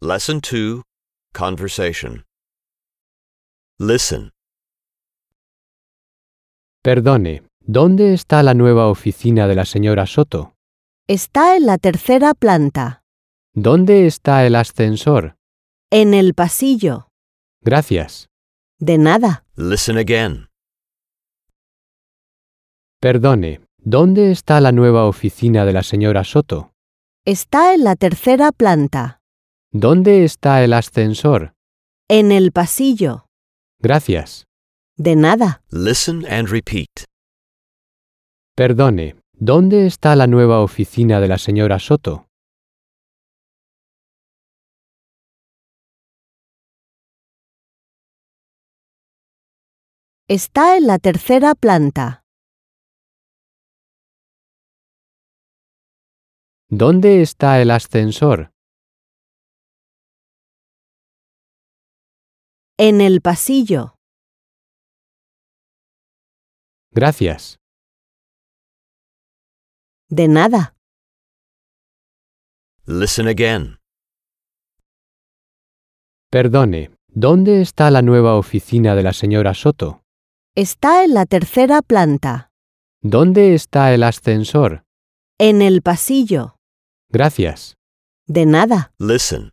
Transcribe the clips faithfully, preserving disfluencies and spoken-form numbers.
Lesson two, Conversation. Listen. Perdone, ¿dónde está la nueva oficina de la señora Soto? Está en la tercera planta, ¿Dónde está el ascensor? en el pasillo. Gracias. De nada. Listen again. Perdone, ¿dónde está la nueva oficina de la señora Soto? Está en la tercera planta, ¿Dónde está el ascensor? en el pasillo. Gracias. De nada. Listen and repeat. Perdone, ¿dónde está la nueva oficina de la señora Soto? Está en la tercera planta, ¿Dónde está el ascensor? en el pasillo. Gracias. De nada. Listen again. Perdone, ¿dónde está la nueva oficina de la señora Soto? Está en la tercera planta, ¿Dónde está el ascensor? en el pasillo. Gracias. De nada. Listen.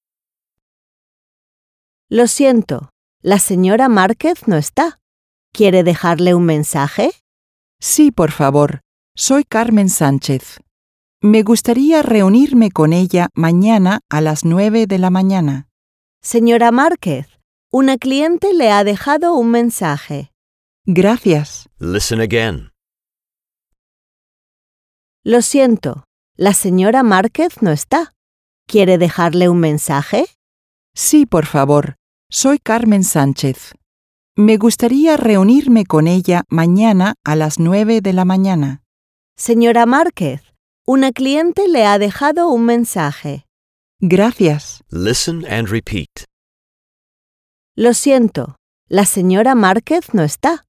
Lo siento, la señora Márquez no está. ¿Quiere dejarle un mensaje? Sí, por favor. Soy Carmen Sánchez. Me gustaría reunirme con ella mañana a las nueve de la mañana. Señora Márquez, una cliente le ha dejado un mensaje. Gracias. Listen again. Lo siento, la señora Márquez no está. ¿Quiere dejarle un mensaje? Sí, por favor. Soy Carmen Sánchez. Me gustaría reunirme con ella mañana a las nueve de la mañana. Señora Márquez, una cliente le ha dejado un mensaje. Gracias. Listen and repeat. Lo siento, la señora Márquez no está.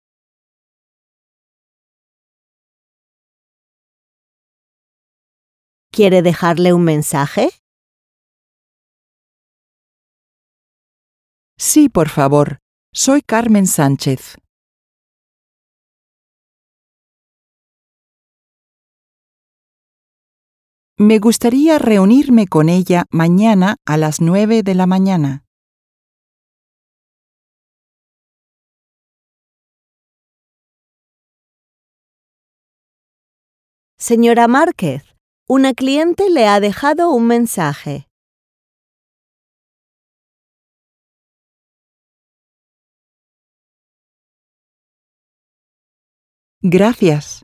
¿Quiere dejarle un mensaje? Sí, por favor. Soy Carmen Sánchez. Me gustaría reunirme con ella mañana a las nueve de la mañana. Señora Márquez, una cliente le ha dejado un mensaje. Gracias.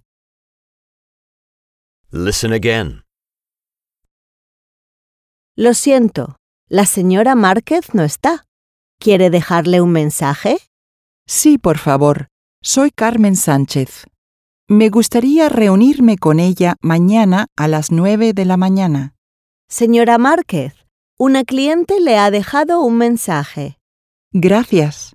Listen again. Lo siento, la señora Márquez no está. ¿Quiere dejarle un mensaje? Sí, por favor. Soy Carmen Sánchez. Me gustaría reunirme con ella mañana a las nueve de la mañana. Señora Márquez, una cliente le ha dejado un mensaje. Gracias.